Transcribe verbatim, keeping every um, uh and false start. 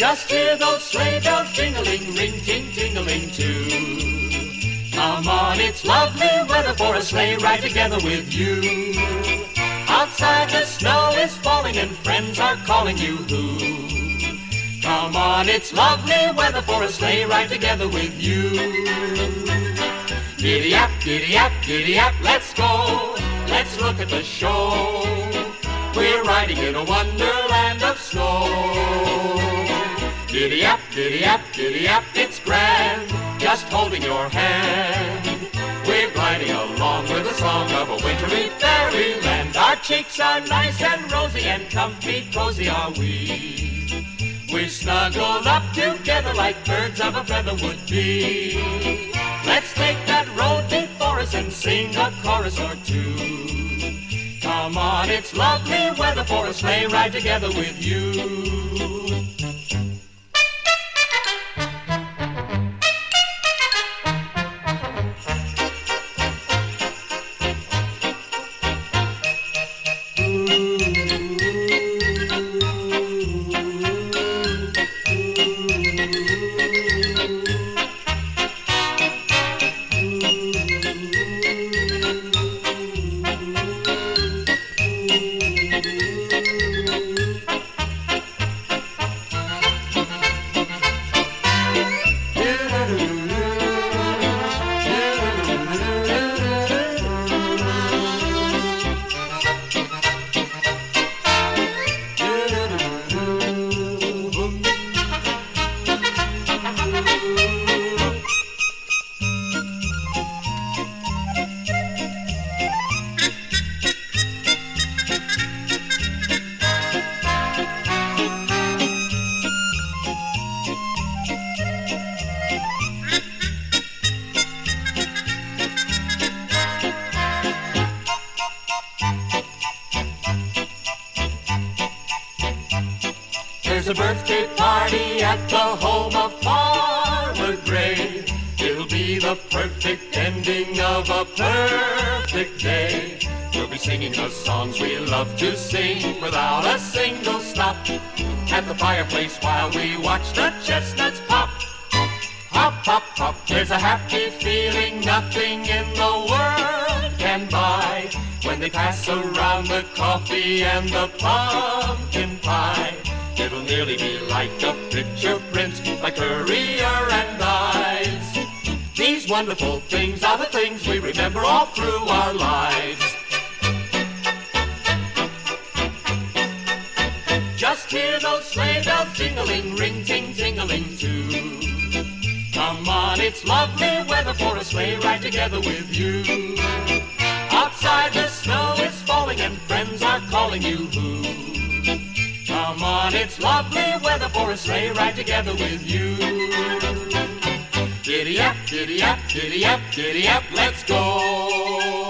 Just hear those sleigh bells jingling, ring, ting, tingling too. Come on, it's lovely weather for a sleigh ride together with you. Outside the snow is falling and friends are calling you. Come on, it's lovely weather for a sleigh ride together with you. Giddy up, giddy up, giddy up, let's go. Let's look at the show. We're riding in a wonderland of snow. Giddy up, giddy up, giddy up, it's grand, just holding your hand. We're gliding along with the song of a wintry fairyland. Our cheeks are nice and rosy and comfy, cozy are we. We're snuggled up together like birds of a feather would be. Let's take that road before us and sing a chorus or two. Come on, it's lovely weather for a sleigh ride together with you. There's a birthday party at the home of Farmer Gray. It'll be the perfect ending of a perfect day. We'll be singing the songs we love to sing without a single stop. At the fireplace while we watch the chestnuts pop. Pop, pop, pop. There's a happy feeling nothing in the world can buy when they pass around the coffee and the pumpkin pie. It'll nearly be like a picture print by Currier and Ives. These wonderful things are the things we remember all through our lives. Just hear those sleigh bells jingling, ring, ting, tingling too. Come on, it's lovely weather for a sleigh ride together with you. Outside the snow is falling and friends are calling you. Come on, it's lovely weather for a sleigh ride together with you. Giddy up, giddy up, giddy up, giddy up, let's go.